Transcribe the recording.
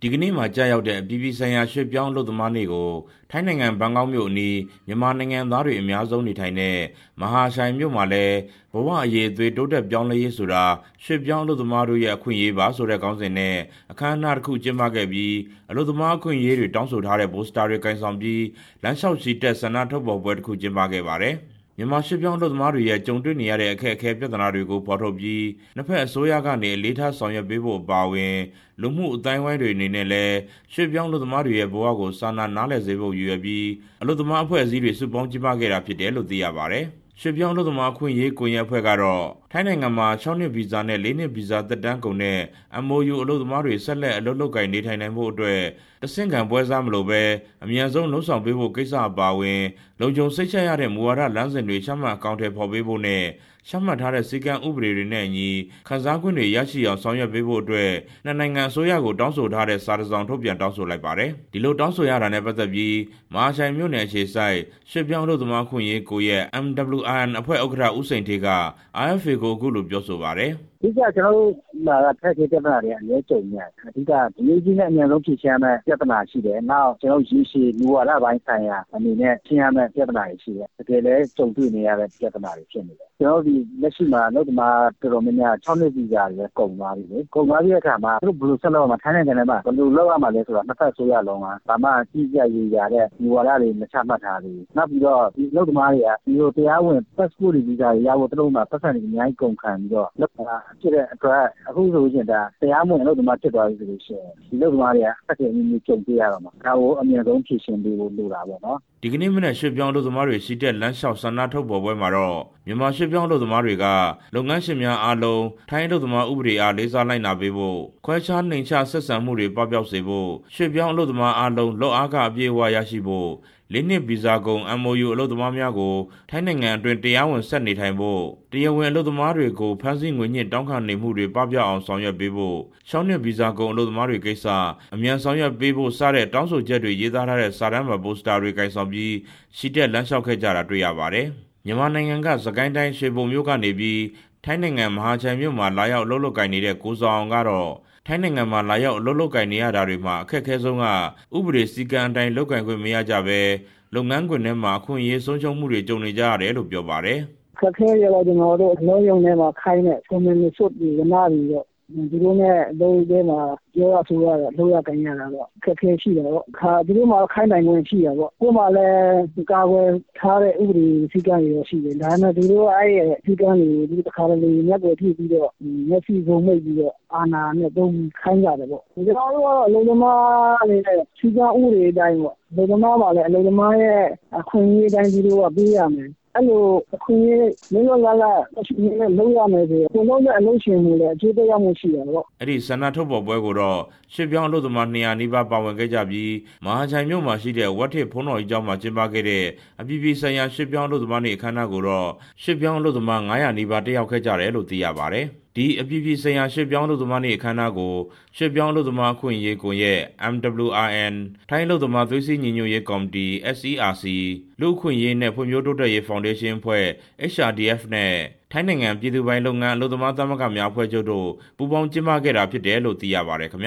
ဒီကနေ့မှာကြာရောက်တဲ့အပြည်ပြည်ဆိုင်ရာရွှေ့ပြောင်းအလုပ်သမားနေ့ကိုထိုင်းနိုင်ငံဘန်ကောက်မြို့အနီးမြန်မာနိုင်ငံသားတွေအများဆုံးနေထိုင်တဲ့မဟာရှိုင်မြို့မှာလည်းဘဝအရေးအသွေးတိုးတက်ပြောင်းလဲရေးဆိုတာရွှေ့ပြောင်းအလုပ်သမားတို့ရဲ့အခွင့်အရေးပါဆိုတဲ့ခေါင်းစဉ်နဲ့အခမ်းအနားတစ်ခုကျင်းပခဲ့ပြီးအလုပ်သမားအခွင့်အရေးတွေတောင်းဆိုထားတဲ့ပိုစတာတွေကင်ဆောင်ပြီးလမ်းလျှောက်ချီတက်ဆန္ဒထုတ်ဖော်ပွဲတစ်ခုကျင်းပခဲ့ပါတယ်မြန်မာရွှေ့ပြောင်းအလုပ်သမားတွေရဲ့ကြုံတွေ့နေရတဲ့အခက်အခဲပြဿနာတွေကိုဖော်ထုတ်ပြီးနှစ်ဖက်အစိုးရကနေအလေးထားဆောင်ရွက်ပေးဖို့အပါအဝင်လူမှုအတိုင်းဝိုင်းတွေအနေနဲ့လည်းရွှေ့ပြောင်းအလုပ်သမားတွေရဲ့ဘဝကိုစာနာနားလည်စေဖို့ရည်ရွယ်ပြီးအလုပ်သမားအဖွဲ့အစည်းတွေစုပေါင်းကျင်းပခဲ့တာဖြစ်တယ်လို့သိရပါတယ်။ရွှေ့ပြောင်းအလုပ်သမားအခွင့်အရေးကွန်ရက်အဖွဲ့ကတော့ထိုင်းနိုင်ငံမှာ6နှစ်ဗီဇာနဲ့4နှစ်ဗီဇာသက်တမ်းကုန်တဲ့ MOU အလုပ်သမားတွေဆက်လက်အလုပ်လုပ်ကိုင်နေထိုင်နိုင်ဖို့အတွက်တဆင့်ခံပွဲစားမလို့ပဲအမြန်ဆုံးလှုံ့ဆော်ပေးဖို့ကိစ္စအပါအဝင်လုံခြုံစိတ်ချရတဲ့မူဝါဒလမ်းစဉ်တွေချမှတ်အကောင့်ထဲပေါ်ပေးဖို့နဲ့ချမှတ်ထားတဲ့စည်းကမ်းဥပဒေတွေနဲ့အညီခံစား권တွေရရှိအောင်ဆောင်ရွက်ပေးဖို့အတွက်နှစ်နိုင်ငံအစိုးရကိုတောင်းဆိုထားတဲ့စာတစ်စောင်ထုတ်ပြန်တောင်းဆိုလိုက်ပါတယ်။ဒီလိုတောင်းဆိုရတာနဲ့ပတ်သက်ပြီးမဟာရှိုင်မြို့နယ်အခြေစိုက်ရွှေ့ပြောင်းအလုပ်သမားခွင့်ရေးကိုရဲ့ MWRN အဖွဲ့ဥက္ကဋ္ဌဦးစိန်ထေးက RFA ကိုအခုလိုပြောဆိုပါတယ်။အဓိကကျွန်တော်တို့မှာဖက်ခေပြဿနာတွေအများကြုံနေတယ်။အဓိကဒီရေးကြီးတဲ့အများဆုံးဖြေရှင်းရမယ့်ပြဿနာရှိတယ်။နောက်ကျွန်တော်ရေရှည်လူဝါဒပိုင်းဆိုင်ရာအနေနဲ့ရှင်းရမယ့်ပြဿနာတွေရှိတယ်။တကယ်လည်းကြုံတွေ့နေရတဲ့ပြဿနာတွေဖြစ်နေတယ်။ကျွန်တော်ဒီလက်ရှိမှာလို့ဒီမှာတော်တော်များများ6နှစ်ဗီဇာတွေကုန်သွားပြီလေ။ကုန်သွားပြီးတဲ့အခါမှာသူတို့ဘယ်လိုဆက်လုပ်ရမှာထိုင်းနိုင်ငံထဲမှာဘယ်လိုလုပ်ရမှာလဲဆိုတာနှစ်ဖက်ဆိုရလုံးကဘာမှအကြီးကြီးရေးရတဲ့လူဝါဒတွေမချမှတ်ထားဘူး။နောက်ပြီးတော့ဒီလုပ်သမားတွေကဒီလိုတရားဝင် passport ဗီဇာတွေရဖို့သူတို့မှာပတ်စံတွေအများကြီးကုန်ခံပြီးတော့လုပ်တာဖြစ်တဲ့အတွက်အခုဆိုရင်ဒါတရားမဝင်အလုပ်သမားဖြစ်သွားပြီဆိုလို့ရှိရင်ဒီအလုပ်သမားတွေကအခက်အခဲမျိုးမျိုးကြုံတွေ့ရတော့မှာဒါကိုအမြဲတမ်းဖြေရှင်းပေးဖို့လိုတာပေါ့နော်ဒီကနေ့မနေ့ရွှေ့ပြောင်းအလုပ်သမားတွေရှိတဲ့လမ်းလျှောက်ဆန္ဒထုတ်ဖော်ပွဲမှာတော့မြန်မာရွှေ့ပြောင်းအလုပ်သမားတွေကလုပ်ငန်းရှင်များအားလုံးထိုင်းအလုပ်သမားဥပဒေအားလေးစားလိုက်နာပေးဖို့ခွဲခြားနှိမ်ချဆက်ဆံမှုတွေပပျောက်စေဖို့ရွှေ့ပြောင်းအလုပ်သမားအားလုံးလုပ်အားကအပြည့်အဝရရှိဖို့၄နှစ်ဗီဇာကုန် MOU အလုပ်သမားများကိုထိုင်းနိုင်ငံအတွင်းတရားဝင်ဆက်နေထိုင်ဖို့တရားဝင်အလုပ်သမားတွေကိုဖမ်းဆီးငွေညှစ်တောင်းခံနေမှုတွေပပျောက်အောင်ဆောင်ရွက်ပေးဖို့6နှစ်ဗီဇာကုန်အလုပ်သမားတွေကိစ္စအမြန်ဆောင်ရွက်ပေးဖို့စတဲ့တောင်းဆိုချက်တွေရေးသားထားတဲ့စာတမ်းပါပိုစတာတွေကင်ဆောင်ပြီးရှိတဲ့လမ်းလျှောက်ခဲ့ကြတာတွေ့ရပါတယ်။မြန်မာနိုင်ငံကစကိုင်းတိုင်းရွှေဘုံမြို့ကနေပြီးထိုင်းနိုင်ငံမဟာချိုင်မြို့မှာလာရောက်အလုပ်လုပ်ကိုင်နေတဲ့ကိုစောအောင်ကတော့ထိုင်းနိုင်ငံမှာလာရောက်အလုပ်လုပ်ကိုင်နေရတာတွေမှာအခက်အခဲဆုံးကဥပဒေစည်းကမ်းအတိုင်းလုပ်ကိုင်ခွင့်မရကြဘဲလုပ်ငန်းခွင်ထဲမှာအခွင့်အရေးဆုံးရှုံးမှုတွေကြုံနေကြရတယ်လို့ပြောပါတယ်။ခက်ခဲရတော့ကျွန်တော်တို့အလုံးယုံထဲမှာခိုင်းတဲ့ကွန်မြူနတီစွတ်ပြီးရနာပြီးတော့ဒီလိုနဲ့အလုပ်ထဲမှာပြောရဆိုရတာလုပ်ရကိုင်ရတာတော့ခက်ခဲရှိတယ်ပေါ့ခါဒီလိုမှခိုင်းနိုင်ခွင့်ရှိရပေါ့ကို့မှာလည်းကာကွယ်ထားတဲ့ဥပဒေစည်းကမ်းတွေရှိတယ်ဒါနဲ့ဒီလိုအဲ့ရဲ့စည်းကမ်းတွေဒီတစ်ခါလေမျက်ကွယ်ဖြစ်ပြီးတော့မျက်စိစုံမိတ်ပြီးတော့အာဏာနဲ့တုံးခိုင်းကြတယ်ပေါ့ကျွန်တော်တို့ကတော့အလုံးသမားအနေနဲ့စည်းကမ်းဥပဒေအတိုင်းပေါ့အလုံးသမားမှာလည်းအလုံးသမားရဲ့အခွင့်အရေးအတိုင်းဒီလိုကပေးရမယ်အဲ့လိုအခွင့်အရေးလုံးဝလာအရှင်နဲ့လုံးရမယ်ဆိုတော့ဘုံလုံးရဲ့အလုံးရှင်မှုလည်းအကျိုးတရားမှုရှိတယ်ပေါ့အဲ့ဒီဆန္ဒထုတ်ဖော်ပွဲကိုတော့ရွှေ့ပြောင်းအလုပ်သမား200နီးပါးပါဝင်ခဲ့ကြပြီးမဟာချိုင်မြို့မှာရှိတဲ့ဝက်ထစ်ဖုံးတော်ကြီးကျောင်းမှာကျင်းပခဲ့တဲ့အပြည်ပြည်ဆိုင်ရာရွှေ့ပြောင်းအလုပ်သမားနေ့အခမ်းအနားကိုတော့ရွှေ့ပြောင်းအလုပ်သမား900နီးပါးတက်ရောက်ခဲ့ကြတယ်လို့သိရပါတယ်ဒီအပြည်ပြည်ဆိုင်ရာရွှေ့ပြောင်းအလုပ်သမားနေ့အခမ်းအနားကိုရွှေ့ပြောင်းအလုပ်သမားအခွင့်အရေးကွန်ရက် MWRN ထိုင်းအလုပ်သမားသွေးစည်းညီညွတ်ရေးကော်မတီ SERC လူ့အခွင့်အရေးနဲ့ဖွံ့ဖြိုးတိုးတက်ရေးဖောင်ဒေးရှင်းအဖွဲ့ HRDF နဲ့ထိုင်းနိုင်ငံပြည်သူ့ပိုင်လုပ်ငန်းအလုပ်သမားသမဂ္ဂများအဖွဲ့ချုပ်တို့ပူးပေါင်းကျင်းပခဲ့တာဖြစ်တယ်လို့သိရပါတယ်ခင်ဗျ